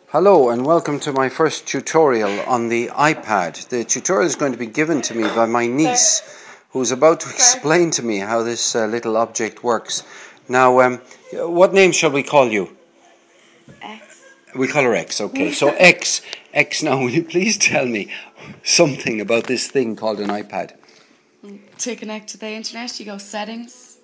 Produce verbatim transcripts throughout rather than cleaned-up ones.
Hello and welcome to my first tutorial on the iPad. The tutorial is going to be given to me by my niece, who's about to explain to me how this uh, little object works. Now, um, what name shall we call you? X. We call her X, okay. So X, X now, will you please tell me something about this thing called an iPad? To connect to the internet, you go settings,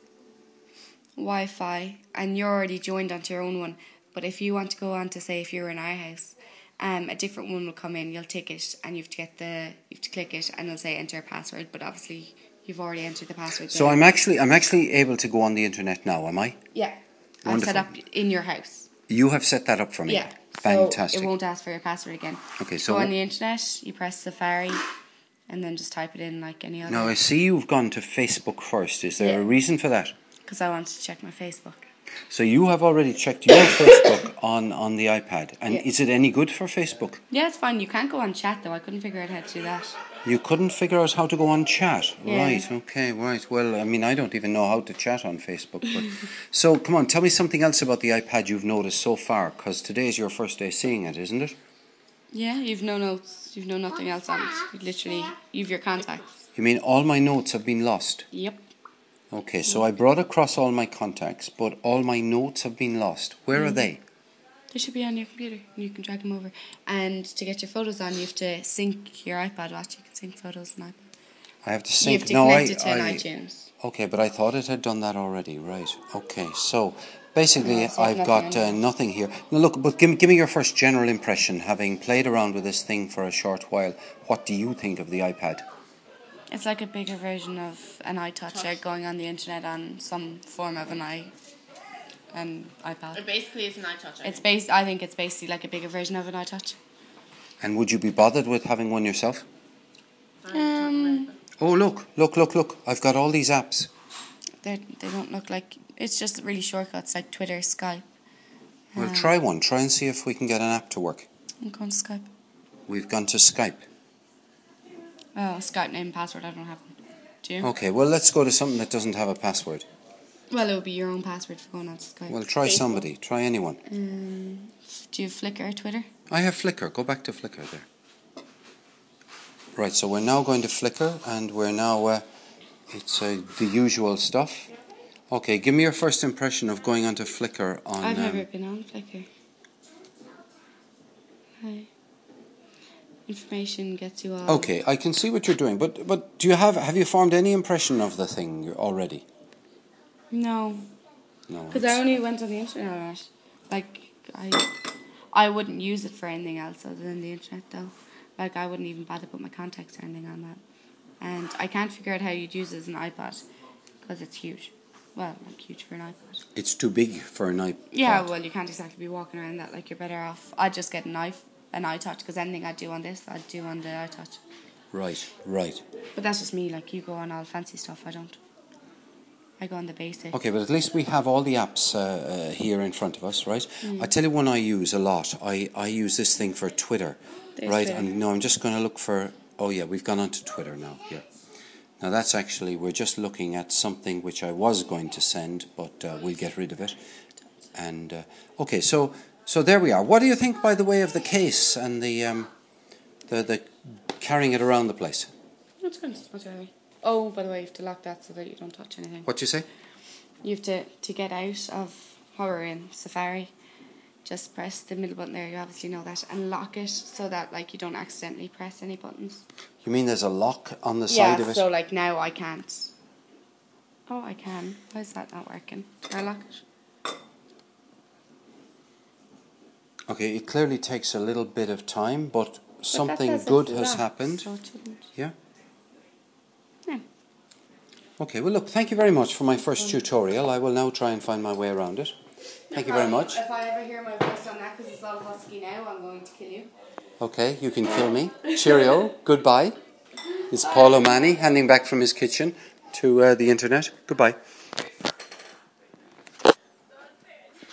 Wi-Fi, and you're already joined onto your own one. But if you want to go on to, say, if you're in our house, um, a different one will come in. You'll tick it, and you have to get the, you have to click it, and it'll say enter a password. But obviously, you've already entered the password. So there. I'm actually, I'm actually able to go on the internet now, am I? Yeah. Wonderful. I've set up in your house. You have set that up for me. Yeah. Fantastic. So it won't ask for your password again. Okay. So go on the internet. You press Safari, and then just type it in like any other. Now I see you've gone to Facebook first. Is there yeah. a reason for that? Because I wanted to check my Facebook. So you have already checked your Facebook on, on the iPad. And yeah. is it any good for Facebook? Yeah, it's fine. You can't go on chat, though. I couldn't figure out how to do that. You couldn't figure out how to go on chat? Yeah. Right, okay, right. Well, I mean, I don't even know how to chat on Facebook. But so, come on, tell me something else about the iPad you've noticed so far, because today is your first day seeing it, isn't it? Yeah, you've no notes. You've no nothing else on it. You literally, you've your contacts. You mean all my notes have been lost? Yep. Okay, so I brought across all my contacts, but all my notes have been lost. Where mm-hmm. are they? They should be on your computer. You can drag them over. And to get your photos on, you have to sync your iPad watch. You can sync photos on iPad. I have to sync. You have to no, connect I, it to I, an iTunes. Okay, but I thought it had done that already. Right. Okay, so basically no, so I've nothing got uh, nothing here. Now look, but give, give me your first general impression, having played around with this thing for a short while. What do you think of the iPad? It's like a bigger version of an iTouch, like going on the internet on some form of an i, an iPad. It basically is an iTouch. I it's think. based. I think it's basically like a bigger version of an iTouch. And would you be bothered with having one yourself? Um. Oh look, look, look, look! I've got all these apps. They they don't look like. It's just really shortcuts like Twitter, Skype. Well, um, try one. Try and see if we can get an app to work. I'm going to Skype. We've gone to Skype. Oh, Skype name and password, I don't have them. Do you? Okay, well, let's go to something that doesn't have a password. Well, it would be your own password for going on to Skype. Well, try Facebook. somebody. Try anyone. Um, do you have Flickr or Twitter? I have Flickr. Go back to Flickr there. Right, so we're now going to Flickr, and we're now, uh, it's uh, the usual stuff. Okay, give me your first impression of going onto Flickr on... I've um, never been on Flickr. Hi. Information gets you all. Okay, I can see what you're doing, but but do you have have you formed any impression of the thing already? No. No. Because I only went on the internet. Like I, I wouldn't use it for anything else other than the internet, though. Like I wouldn't even bother put my contacts or anything on that. And I can't figure out how you'd use it as an iPad because it's huge. Well, like huge for an iPad. It's too big for an iPad. Yeah, well, you can't exactly be walking around that. Like you're better off. I'd just get a knife. An iTouch, because anything I do on this, I'd do on the iTouch. Right, right. But that's just me. Like you go on all fancy stuff, I don't. I go on the basic. Okay, but at least we have all the apps uh, uh, here in front of us, right? Mm. I tell you one I use a lot. I, I use this thing for Twitter, There's right? Twitter. And no, I'm just going to look for. Oh yeah, we've gone on to Twitter now. Yeah. Now that's actually we're just looking at something which I was going to send, but uh, we'll get rid of it. And uh, okay, so. So there we are. What do you think, by the way, of the case and the um, the the carrying it around the place? That's good. That's really. Oh, by the way, you have to lock that so that you don't touch anything. What do you say? You have to to get out of Horror in Safari. Just press the middle button there. You obviously know that, and lock it so that like you don't accidentally press any buttons. You mean there's a lock on the yeah, side of it? so like now I can't. Oh, I can. Why is that not working? Can I lock it? Okay, it clearly takes a little bit of time, but, but something good good has locked, happened. So it shouldn't. Yeah? Yeah. Okay, well look, thank you very much for my first tutorial. I will now try and find my way around it. Thank you very much. If I ever hear my voice on that because it's all husky now, I'm going to kill you. Okay, you can kill me. Cheerio, goodbye. It's Paul O'Mahony handing back from his kitchen to uh, the internet. Goodbye.